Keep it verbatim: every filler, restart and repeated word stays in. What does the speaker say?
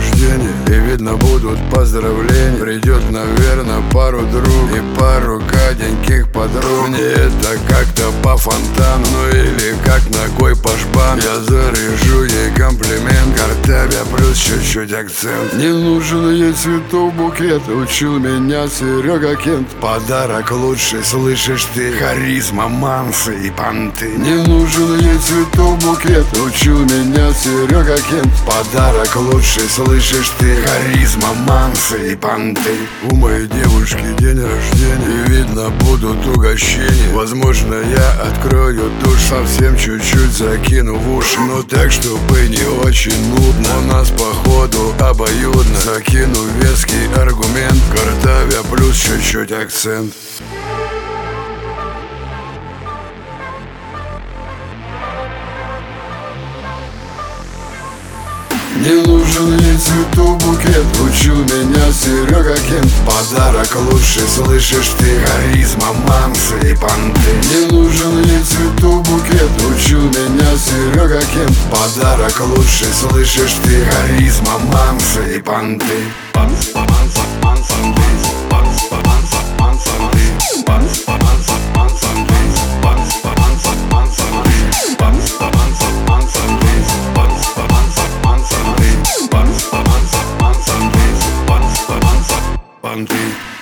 рождения, и видно будут поздравления. Придет, наверное, пару друг и пару гаденьких подруг. Мне это как-то по фонтану, ну или как ногой по шпану. Я заряжу ей комплимент, Картавия плюс чуть-чуть акцент. Не нужен ей цветов букет, учил меня Серега Кент. Подарок лучший, слышишь ты, харизма, мансы и понты. Не нужен ей цветов букет, учил меня Серега Кент. Подарок лучший, слышишь ты, харизма, мансы и понты. У моей девушки день рождения, и видно будут угощения. Возможно, я открою душ, совсем чуть-чуть закину в уши, но так, чтобы не очень нудно. У нас походу обоюдно. Закину веский аргумент, Картавия плюс чуть-чуть акцент. Не нужен ей цветов букет, учил меня Серега Кент. Подарок лучший, слышишь ты, харизма, мансы и понты. Не нужен ей цветов букет, учил меня Серега Кент. Подарок лучший, слышишь ты, харизма, мансы и понты. Понты.